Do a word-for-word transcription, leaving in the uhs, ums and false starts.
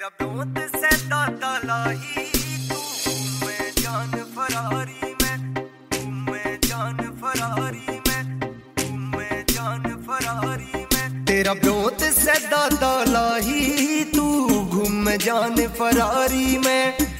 तेरा ब्योंत से दादा लाही तू घूमे जान फरारी में, घूमे जान फरारी में, घूमे जान फरारी में। तेरा ब्योंत से दादा लाही तू घूमे जान फरारी में।